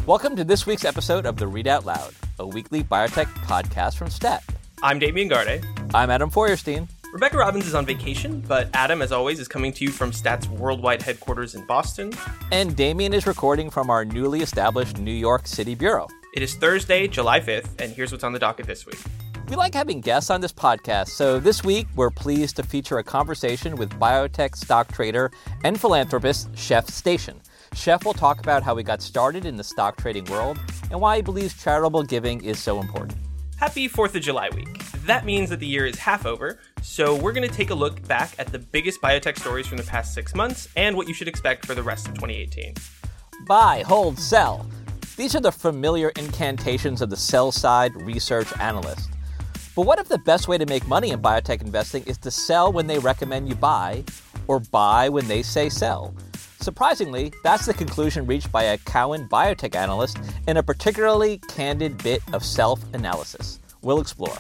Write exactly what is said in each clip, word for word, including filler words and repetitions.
Welcome to this week's episode of The Read Out Loud, a weekly biotech podcast from Stat. I'm Damien Garde. I'm Adam Feuerstein. Rebecca Robbins is on vacation, but Adam, as always, is coming to you from Stat's worldwide headquarters in Boston. And Damien is recording from our newly established New York City bureau. It is Thursday, July fifth, and here's what's on the docket this week. We like having guests on this podcast, so this week we're pleased to feature a conversation with biotech stock trader and philanthropist Chef Station. Chef will talk about how he got started in the stock trading world and why he believes charitable giving is so important. Happy fourth of July week. That means that the year is half over, so we're going to take a look back at the biggest biotech stories from the past six months and what you should expect for the rest of twenty eighteen. Buy, hold, sell. These are the familiar incantations of the sell-side research analyst. But what if the best way to make money in biotech investing is to sell when they recommend you buy, or buy when they say sell? Surprisingly, that's the conclusion reached by a Cowen biotech analyst in a particularly candid bit of self-analysis. We'll explore.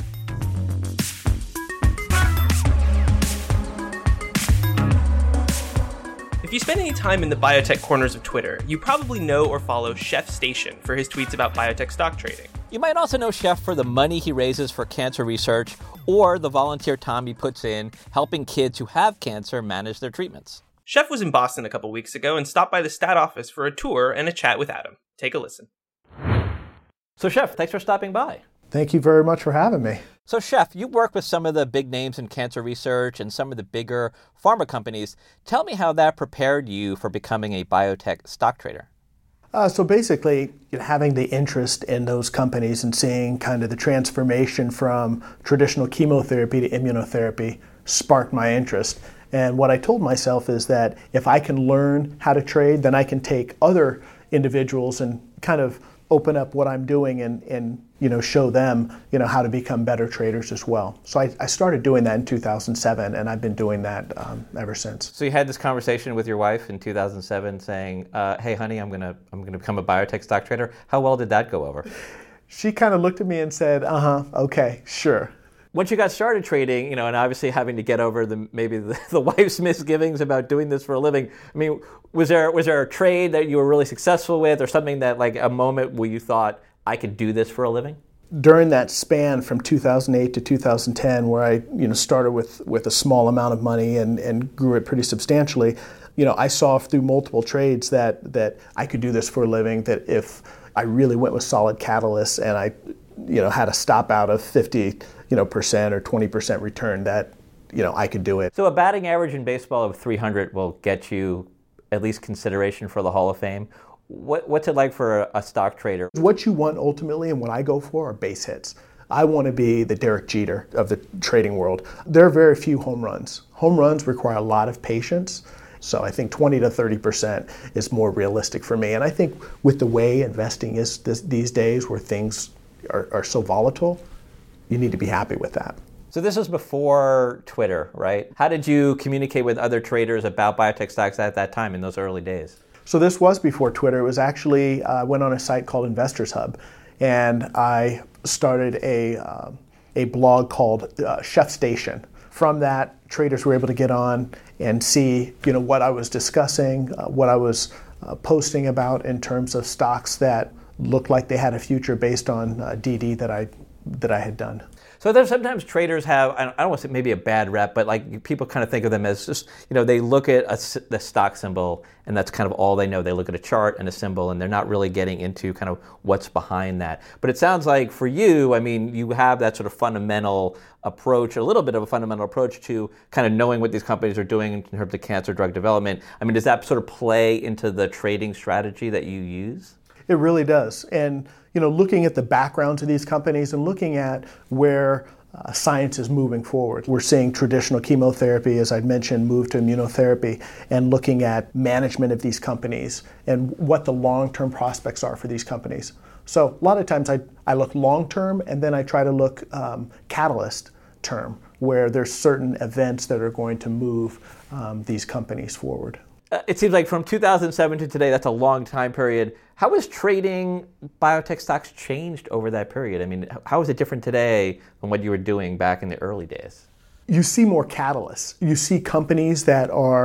If you spend any time in the biotech corners of Twitter, you probably know or follow Chef Station for his tweets about biotech stock trading. You might also know Chef for the money he raises for cancer research or the volunteer time he puts in helping kids who have cancer manage their treatments. Chef was in Boston a couple weeks ago and stopped by the Stat office for a tour and a chat with Adam. Take a listen. So Chef, thanks for stopping by. Thank you very much for having me. So Chef, you work with some of the big names in cancer research and some of the bigger pharma companies. Tell me how that prepared you for becoming a biotech stock trader. Uh, so basically, you know, having the interest in those companies and seeing kind of the transformation from traditional chemotherapy to immunotherapy sparked my interest. And what I told myself is that if I can learn how to trade, then I can take other individuals and kind of open up what I'm doing and, and you know, show them, you know, how to become better traders as well. So I, I started doing that in two thousand seven, and I've been doing that um, ever since. So you had this conversation with your wife in two thousand seven saying, uh, hey, honey, I'm gonna I'm gonna become a biotech stock trader. How well did that go over? She kind of looked at me and said, uh-huh, okay, sure. Once you got started trading, you know, and obviously having to get over the maybe the, the wife's misgivings about doing this for a living, I mean, was there was there a trade that you were really successful with, or something that, like, a moment where you thought, I could do this for a living? During that span from two thousand eight to two thousand ten, where I, you know, started with, with a small amount of money and, and grew it pretty substantially, you know, I saw through multiple trades that that I could do this for a living. That if I really went with solid catalysts and I, you know, had a stop out of fifty, you know, percent or twenty percent return, that, you know, I could do it. So a batting average in baseball of three hundred will get you at least consideration for the Hall of Fame. What, what's it like for a, a stock trader? What you want ultimately, and what I go for, are base hits. I want to be the Derek Jeter of the trading world. There are very few home runs. Home runs require a lot of patience. So I think twenty to thirty percent is more realistic for me. And I think with the way investing is this, these days, where things are, are so volatile, you need to be happy with that. So this was before Twitter, right? How did you communicate with other traders about biotech stocks at that time in those early days? So this was before Twitter. It was actually, I uh, went on a site called Investors Hub, and I started a, uh, a blog called uh, Chef Station. From that, traders were able to get on and see, you know, what I was discussing, uh, what I was uh, posting about in terms of stocks that looked like they had a future based on uh, D D that I that I had done. So there's sometimes traders have, I don't want to say maybe a bad rep, but like people kind of think of them as just, you know, they look at a, the stock symbol and that's kind of all they know. They look at a chart and a symbol and they're not really getting into kind of what's behind that. But it sounds like for you, I mean, you have that sort of fundamental approach, a little bit of a fundamental approach to kind of knowing what these companies are doing in terms of cancer drug development. I mean, does that sort of play into the trading strategy that you use? It really does. And, you know, looking at the backgrounds of these companies and looking at where uh, science is moving forward. We're seeing traditional chemotherapy, as I'd mentioned, move to immunotherapy, and looking at management of these companies and what the long-term prospects are for these companies. So a lot of times I, I look long-term, and then I try to look um, catalyst term, where there's certain events that are going to move um, these companies forward. It seems like from two thousand seven to today, that's a long time period. How has trading biotech stocks changed over that period? I mean, how is it different today from what you were doing back in the early days? You see more catalysts. You see companies that are,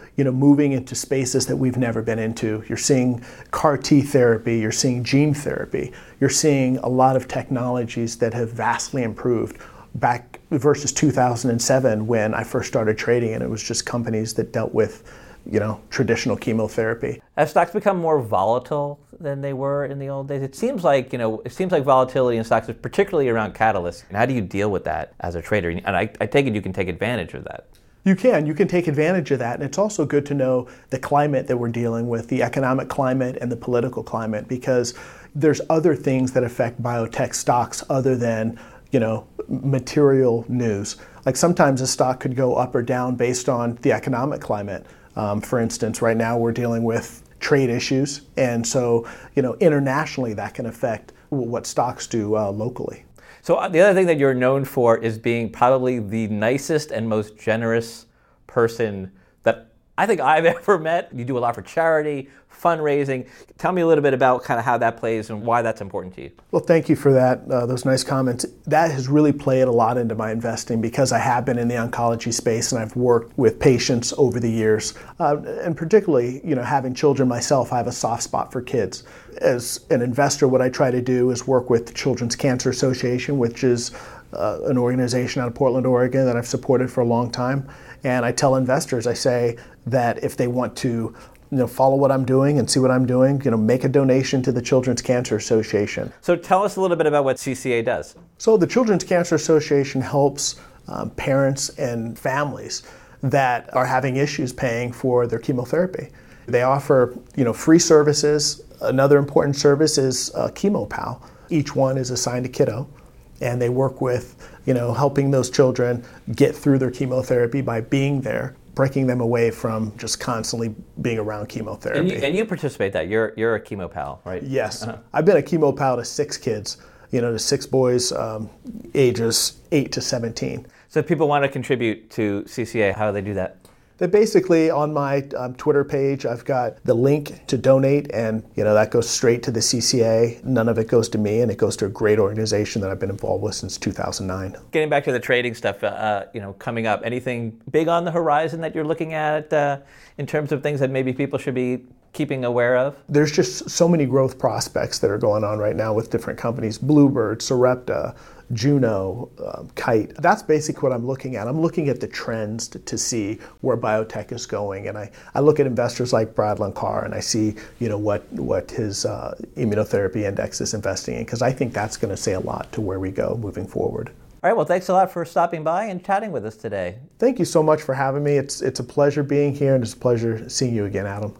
you know, moving into spaces that we've never been into. You're seeing C A R T therapy, you're seeing gene therapy, you're seeing a lot of technologies that have vastly improved back versus two thousand seven when I first started trading, and it was just companies that dealt with, you know, traditional chemotherapy. Have stocks become more volatile than they were in the old days? It seems like, you know, it seems like volatility in stocks is particularly around catalysts. And how do you deal with that as a trader? And I, I take it you can take advantage of that. You can. You can take advantage of that. And it's also good to know the climate that we're dealing with, the economic climate and the political climate, because there's other things that affect biotech stocks other than, you know, material news. Like sometimes a stock could go up or down based on the economic climate. Um, for instance, right now we're dealing with trade issues. And so, you know, internationally that can affect what stocks do uh, locally. So the other thing that you're known for is being probably the nicest and most generous person that I think I've ever met. You do a lot for charity, fundraising. Tell me a little bit about kind of how that plays and why that's important to you. Well, thank you for that, uh, those nice comments. That has really played a lot into my investing because I have been in the oncology space and I've worked with patients over the years. Uh, and particularly, you know, having children myself, I have a soft spot for kids. As an investor, what I try to do is work with the Children's Cancer Association, which is uh, an organization out of Portland, Oregon that I've supported for a long time. And I tell investors, I say that if they want to, you know, follow what I'm doing and see what I'm doing, you know, make a donation to the Children's Cancer Association. So tell us a little bit about what C C A does. So the Children's Cancer Association helps um, parents and families that are having issues paying for their chemotherapy. They offer, you know, free services. Another important service is uh, ChemoPal. Each one is assigned a kiddo, and they work with, you know, helping those children get through their chemotherapy by being there, breaking them away from just constantly being around chemotherapy. And you, and you participate that. You're you're a chemo pal, right? Yes. Uh-huh. I've been a chemo pal to six kids, you know, to six boys, um, ages eight to seventeen. So if people want to contribute to C C A, how do they do that? They basically, on my um, Twitter page, I've got the link to donate, and you know that goes straight to the C C A. None of it goes to me, and it goes to a great organization that I've been involved with since two thousand nine. Getting back to the trading stuff, uh, you know, coming up, anything big on the horizon that you're looking at uh, in terms of things that maybe people should be keeping aware of? There's just so many growth prospects that are going on right now with different companies: Bluebird, Sarepta, Juno, um, Kite. That's basically what I'm looking at. I'm looking at the trends to, to see where biotech is going, and I, I look at investors like Brad Lankar, and I see, you know, what what his uh, immunotherapy index is investing in, because I think that's going to say a lot to where we go moving forward. All right, well, thanks a lot for stopping by and chatting with us today. Thank you so much for having me. It's it's a pleasure being here, and it's a pleasure seeing you again, Adam.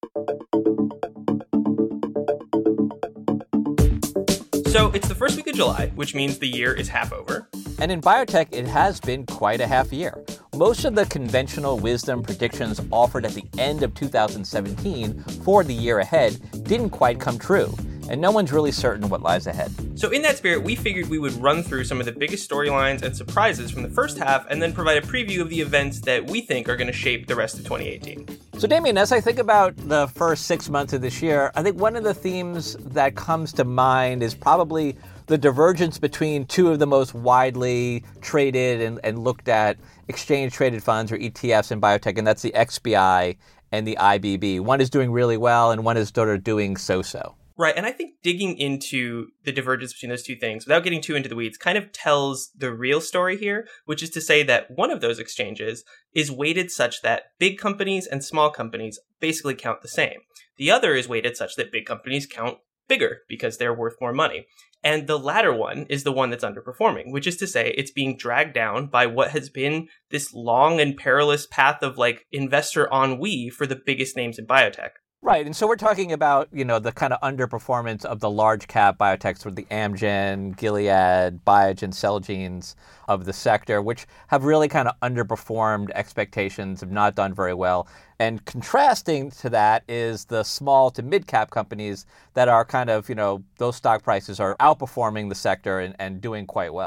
So it's the first week of July, which means the year is half over. And in biotech, it has been quite a half year. Most of the conventional wisdom predictions offered at the end of two thousand seventeen for the year ahead didn't quite come true, and no one's really certain what lies ahead. So in that spirit, we figured we would run through some of the biggest storylines and surprises from the first half, and then provide a preview of the events that we think are going to shape the rest of twenty eighteen. So Damien, as I think about the first six months of this year, I think one of the themes that comes to mind is probably the divergence between two of the most widely traded and, and looked at exchange-traded funds, or E T Fs, in biotech, and that's the X B I and the I B B. One is doing really well, and one is sort of doing so-so. Right, and I think digging into the divergence between those two things, without getting too into the weeds, kind of tells the real story here, which is to say that one of those exchanges is weighted such that big companies and small companies basically count the same. The other is weighted such that big companies count bigger because they're worth more money. And the latter one is the one that's underperforming, which is to say it's being dragged down by what has been this long and perilous path of like investor ennui for the biggest names in biotech. Right, and so we're talking about, you know, the kind of underperformance of the large cap biotechs with the Amgen, Gilead, Biogen, Celgenes of the sector, which have really kind of underperformed expectations, have not done very well. And contrasting to that is the small to mid cap companies that are kind of, you know, those stock prices are outperforming the sector and, and doing quite well.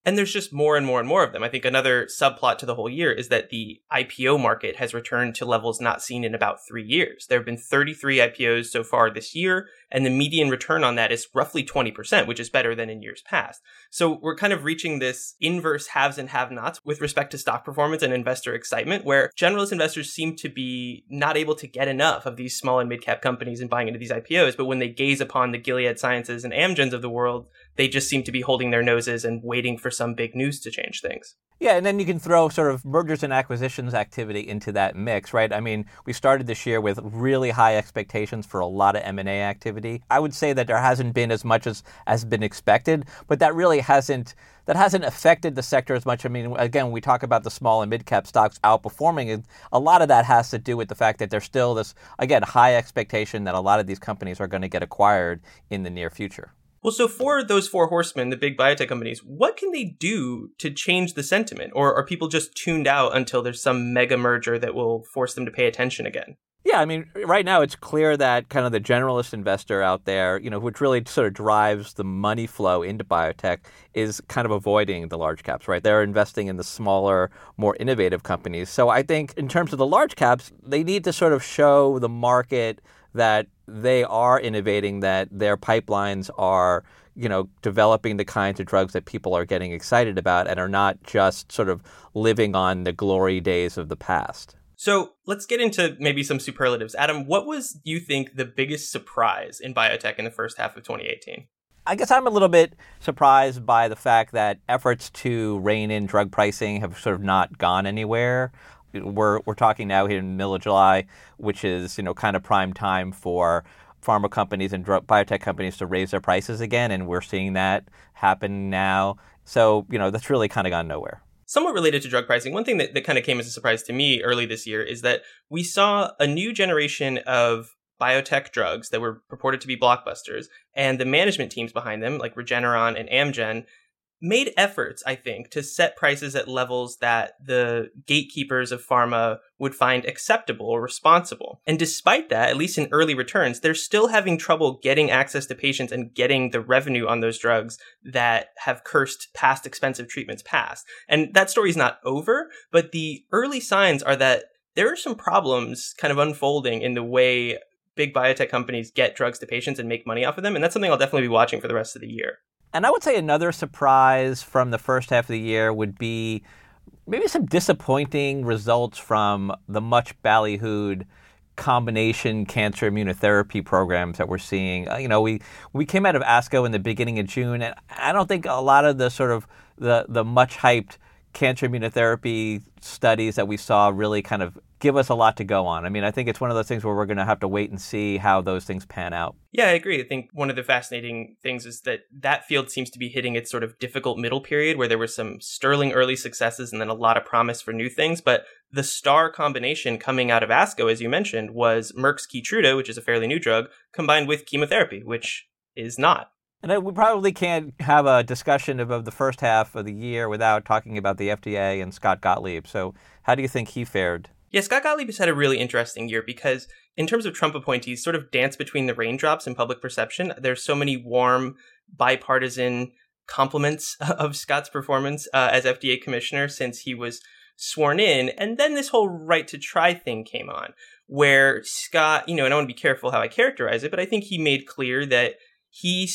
And there's just more and more and more of them. I think another subplot to the whole year is that the I P O market has returned to levels not seen in about three years. There have been thirty-three I P Os so far this year, and the median return on that is roughly twenty percent, which is better than in years past. So we're kind of reaching this inverse haves and have-nots with respect to stock performance and investor excitement, where generalist investors seem to be not able to get enough of these small and mid-cap companies and buying into these I P Os. But when they gaze upon the Gilead Sciences and Amgens of the world, they just seem to be holding their noses and waiting for some big news to change things. Yeah, and then you can throw sort of mergers and acquisitions activity into that mix, right? I mean, we started this year with really high expectations for a lot of M and A activity. I would say that there hasn't been as much as has been expected, but that really hasn't that hasn't affected the sector as much. I mean, again, when we talk about the small and mid-cap stocks outperforming, a lot of that has to do with the fact that there's still this, again, high expectation that a lot of these companies are going to get acquired in the near future. Well, so for those four horsemen, the big biotech companies, what can they do to change the sentiment? Or are people just tuned out until there's some mega merger that will force them to pay attention again? Yeah, I mean, right now it's clear that kind of the generalist investor out there, you know, which really sort of drives the money flow into biotech, is kind of avoiding the large caps, right? They're investing in the smaller, more innovative companies. So I think in terms of the large caps, they need to sort of show the market that they are innovating, that their pipelines are, you know, developing the kinds of drugs that people are getting excited about and are not just sort of living on the glory days of the past. So let's get into maybe some superlatives. Adam, what was, you think, the biggest surprise in biotech in the first half of twenty eighteen? I guess I'm a little bit surprised by the fact that efforts to rein in drug pricing have sort of not gone anywhere. We're we're talking now here in the middle of July, which is, you know, kind of prime time for pharma companies and drug, biotech companies to raise their prices again, and we're seeing that happen now. So, you know, that's really kind of gone nowhere. Somewhat related to drug pricing, one thing that, that kind of came as a surprise to me early this year is that we saw a new generation of biotech drugs that were purported to be blockbusters, and the management teams behind them, like Regeneron and Amgen, made efforts, I think, to set prices at levels that the gatekeepers of pharma would find acceptable or responsible. And despite that, at least in early returns, they're still having trouble getting access to patients and getting the revenue on those drugs that have cursed past expensive treatments past. And that story's not over, but the early signs are that there are some problems kind of unfolding in the way big biotech companies get drugs to patients and make money off of them. And that's something I'll definitely be watching for the rest of the year. And I would say another surprise from the first half of the year would be maybe some disappointing results from the much ballyhooed combination cancer immunotherapy programs that we're seeing. Uh, you know, we we came out of ASCO in the beginning of June, and I don't think a lot of the sort of the the much hyped cancer immunotherapy studies that we saw really kind of give us a lot to go on. I mean, I think it's one of those things where we're going to have to wait and see how those things pan out. Yeah, I agree. I think one of the fascinating things is that that field seems to be hitting its sort of difficult middle period where there were some sterling early successes and then a lot of promise for new things. But the star combination coming out of ASCO, as you mentioned, was Merck's Keytruda, which is a fairly new drug, combined with chemotherapy, which is not. And we probably can't have a discussion of, of the first half of the year without talking about the F D A and Scott Gottlieb. So how do you think he fared? Yeah, Scott Gottlieb has had a really interesting year because in terms of Trump appointees, sort of dance between the raindrops in public perception. There's so many warm, bipartisan compliments of Scott's performance uh, as F D A commissioner since he was sworn in. And then this whole right to try thing came on where Scott, you know, and I want to be careful how I characterize it, but I think he made clear that he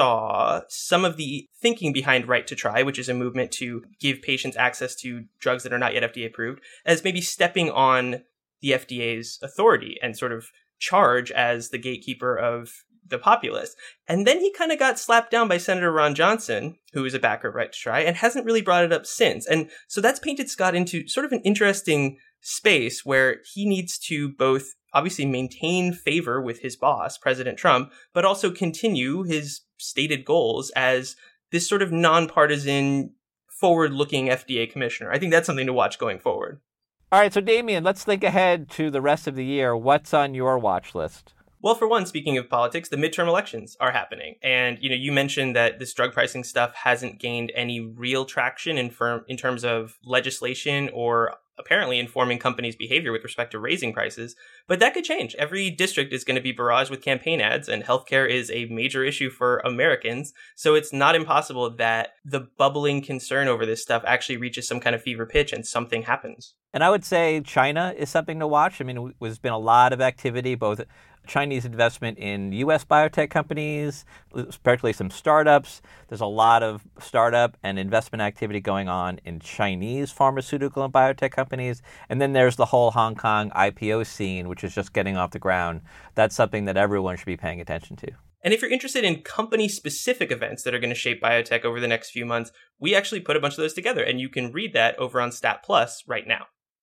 saw some of the thinking behind Right to Try, which is a movement to give patients access to drugs that are not yet F D A approved, as maybe stepping on the F D A's authority and sort of charge as the gatekeeper of the populace. And then he kind of got slapped down by Senator Ron Johnson, who is a backer of Right to Try, and hasn't really brought it up since. And so that's painted Scott into sort of an interesting space where he needs to both obviously maintain favor with his boss, President Trump, but also continue his stated goals as this sort of nonpartisan, forward-looking F D A commissioner. I think that's something to watch going forward. All right, so Damien, let's think ahead to the rest of the year. What's on your watch list? Well, for one, speaking of politics, the midterm elections are happening. And, you know, you mentioned that this drug pricing stuff hasn't gained any real traction in firm in terms of legislation or apparently informing companies' behavior with respect to raising prices. But that could change. Every district is going to be barraged with campaign ads, and healthcare is a major issue for Americans. So it's not impossible that the bubbling concern over this stuff actually reaches some kind of fever pitch and something happens. And I would say China is something to watch. I mean, there's been a lot of activity, both Chinese investment in U S biotech companies, especially some startups. There's a lot of startup and investment activity going on in Chinese pharmaceutical and biotech companies. And then there's the whole Hong Kong I P O scene, which is just getting off the ground. That's something that everyone should be paying attention to. And if you're interested in company-specific events that are going to shape biotech over the next few months, we actually put a bunch of those together, and you can read that over on Stat Plus right now.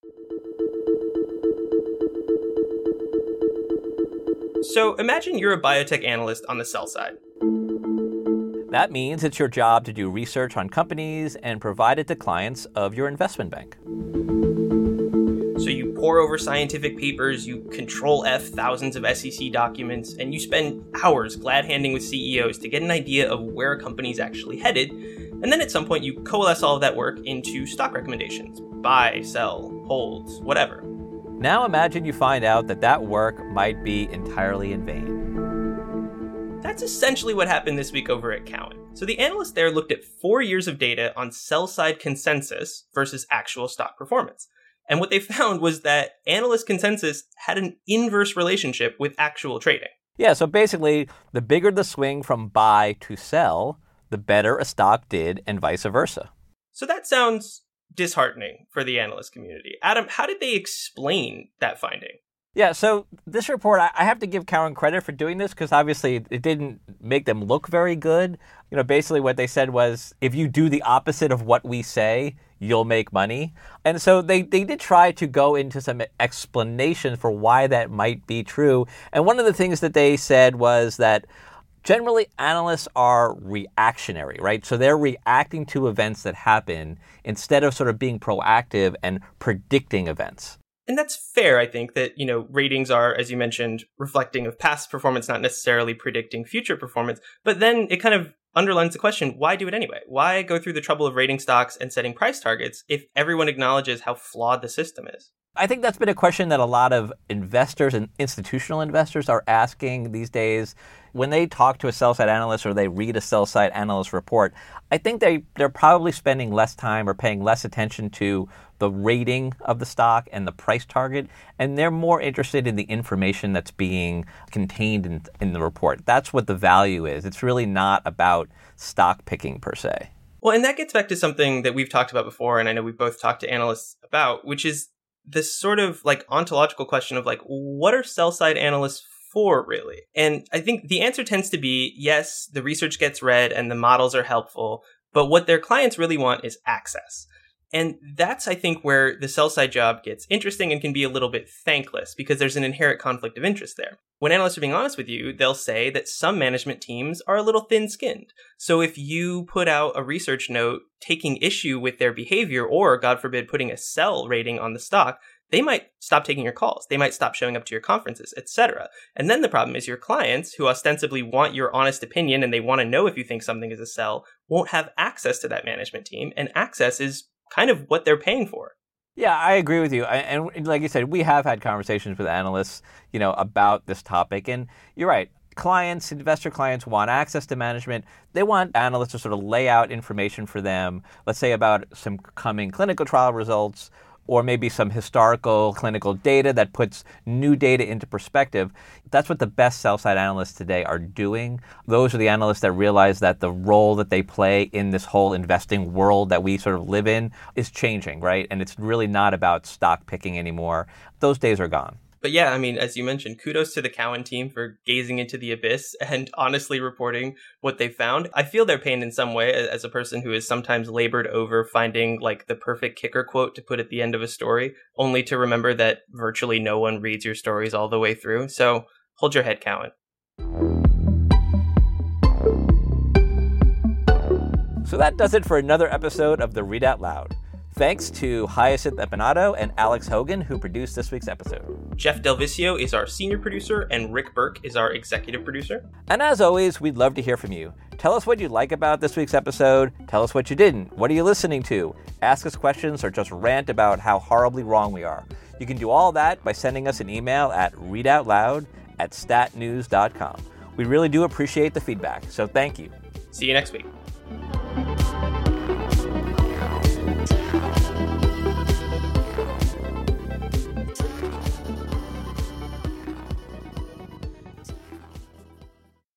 So imagine you're a biotech analyst on the sell side. That means it's your job to do research on companies and provide it to clients of your investment bank. So you pore over scientific papers, you control F thousands of S E C documents, and you spend hours glad-handing with C E Os to get an idea of where a company's actually headed. And then at some point you coalesce all of that work into stock recommendations. Buy, sell, hold, whatever. Now imagine you find out that that work might be entirely in vain. That's essentially what happened this week over at Cowen. So the analysts there looked at four years of data on sell-side consensus versus actual stock performance. And what they found was that analyst consensus had an inverse relationship with actual trading. Yeah, so basically, the bigger the swing from buy to sell, the better a stock did and vice versa. So that sounds disheartening for the analyst community. Adam, how did they explain that finding? Yeah, so this report, I have to give Cowen credit for doing this because obviously it didn't make them look very good. You know, basically what they said was, if you do the opposite of what we say, you'll make money. And so they, they did try to go into some explanation for why that might be true. And one of the things that they said was that generally, analysts are reactionary, right? So they're reacting to events that happen instead of sort of being proactive and predicting events. And that's fair, I think, that, you know, ratings are, as you mentioned, reflecting of past performance, not necessarily predicting future performance. But then it kind of underlines the question, why do it anyway? Why go through the trouble of rating stocks and setting price targets if everyone acknowledges how flawed the system is? I think that's been a question that a lot of investors and institutional investors are asking these days. When they talk to a sell-side analyst or they read a sell-side analyst report, I think they, they're probably spending less time or paying less attention to the rating of the stock and the price target, and they're more interested in the information that's being contained in, in the report. That's what the value is. It's really not about stock picking per se. Well, and that gets back to something that we've talked about before, and I know we've both talked to analysts about, which is this sort of like ontological question of like, what are sell-side analysts for, really? And I think the answer tends to be, yes, the research gets read and the models are helpful, but what their clients really want is access. And that's, I think, where the sell-side job gets interesting and can be a little bit thankless because there's an inherent conflict of interest there. When analysts are being honest with you, they'll say that some management teams are a little thin-skinned. So if you put out a research note taking issue with their behavior or, God forbid, putting a sell rating on the stock, they might stop taking your calls. They might stop showing up to your conferences, et cetera. And then the problem is your clients, who ostensibly want your honest opinion and they want to know if you think something is a sell, won't have access to that management team. And access is kind of what they're paying for. Yeah, I agree with you. And like you said, we have had conversations with analysts, you know, about this topic. And you're right. Clients, investor clients want access to management. They want analysts to sort of lay out information for them, let's say about some coming clinical trial results, or maybe some historical clinical data that puts new data into perspective. That's what the best sell-side analysts today are doing. Those are the analysts that realize that the role that they play in this whole investing world that we sort of live in is changing, right? And it's really not about stock picking anymore. Those days are gone. But yeah, I mean, as you mentioned, kudos to the Cowen team for gazing into the abyss and honestly reporting what they found. I feel their pain in some way as a person who has sometimes labored over finding like the perfect kicker quote to put at the end of a story, only to remember that virtually no one reads your stories all the way through. So hold your head, Cowen. So that does it for another episode of the Read Out Loud. Thanks to Hyacinth Empanato and Alex Hogan, who produced this week's episode. Jeff Del Vicio is our senior producer, and Rick Burke is our executive producer. And as always, we'd love to hear from you. Tell us what you like about this week's episode. Tell us what you didn't. What are you listening to? Ask us questions or just rant about how horribly wrong we are. You can do all that by sending us an email at readoutloud at statnews dot com. We really do appreciate the feedback, so thank you. See you next week.